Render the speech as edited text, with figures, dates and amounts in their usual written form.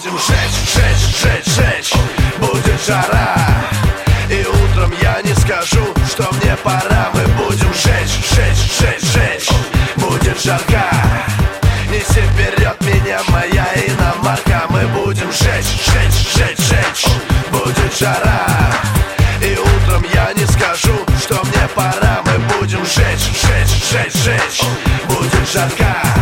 будем жечь, жечь, жечь, жечь. Будет жара, и утром я не скажу, что мне пора. Мы будем жечь, жечь, жечь, жечь. Будет жарко, неси вперед меня моя иномарка. Мы будем жечь, жечь, жечь, жечь. Будет жара, и утром я не скажу, что мне пора. Мы будем жечь, жечь, жечь, жечь. Будет жарко.